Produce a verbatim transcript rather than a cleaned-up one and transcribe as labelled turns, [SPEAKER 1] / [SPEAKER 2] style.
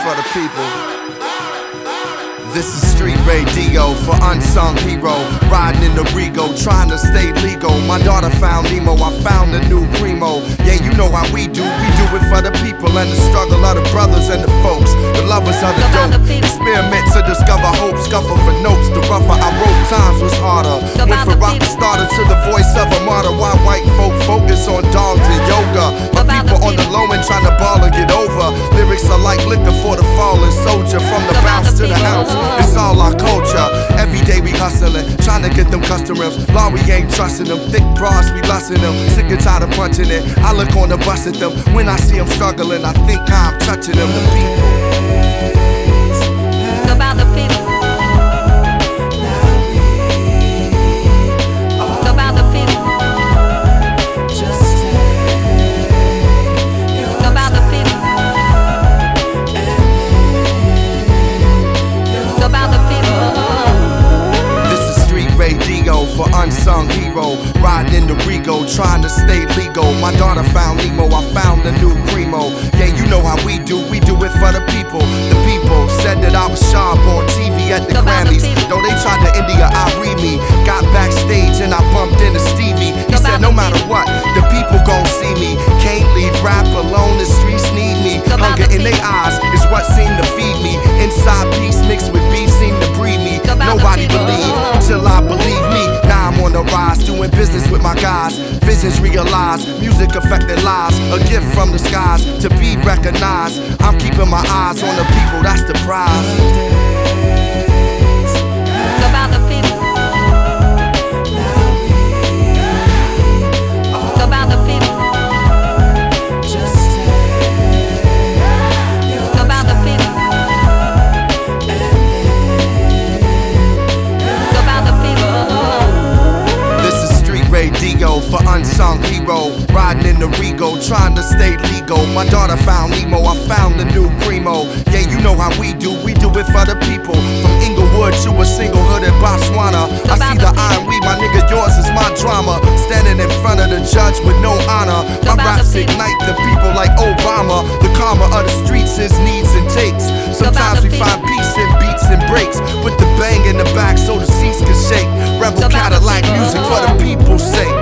[SPEAKER 1] for the people. This is street radio for unsung hero. Riding in the Rego, trying to stay legal. My daughter found Nemo, I found a new primo. Yeah, you know how we do, we do it for the people and the struggle of the brothers and the folks, the lovers of the dope. Experiment to discover hope, scuffle for notes. The rougher I wrote, times was harder. Went from rock starter to the voice of a martyr. Why white folk focus on dogs and yoga? My people on the low end trying to ball and get over. Lyrics are like liquor for the fallen soldier. From the bounce to the ounce, it's all our culture. Every day we hustling, trying to get them customers. Law, we ain't trusting them. Thick bras, we lusting them. Sick and tired of punching it. I look on the bus at them. When I see them struggling, I think I'm touching them. The people.
[SPEAKER 2] About the people. About the people. About the people. About the people.
[SPEAKER 1] This is street radio for unsung hero. Riding in the Rego, trying to stay legal. My daughter found Nemo, I found a new primo. Yeah, you know how we do, we do it for the people. The people said that I was sharp on T V at the Grammys. Though they tried to India, I read me. Got backstage and I bumped into Stevie. He said no matter what, the people gon' see me. Can't leave rap alone, the streets need me. Hunger in their eyes is what seemed to feed me. Inside peace mixed with beef seemed to breed me. Nobody believed till I believe me. Now I'm on the rise, doing business with my guys. Visions realized, music affecting lives. A gift from the skies to be recognized. I'm keeping my eyes on the people, that's the prize.
[SPEAKER 2] About the people. About the people. About the people. About the people.
[SPEAKER 1] This is street radio for unsung hero. Riding in the Rego, trying to stay legal. My daughter found Nemo, I found a new primo. Yeah, you know how we do, we do it for the people. From Inglewood to a single hood in Botswana. I see the iron weed, my nigga, yours is my drama. Standing in front of the judge with no honor. My raps ignite the people like Obama. The karma of the streets is needs and takes. Sometimes we find peace in beats and breaks. Put the bang in the back so the seats can shake. Rebel Cadillac music for the people's sake.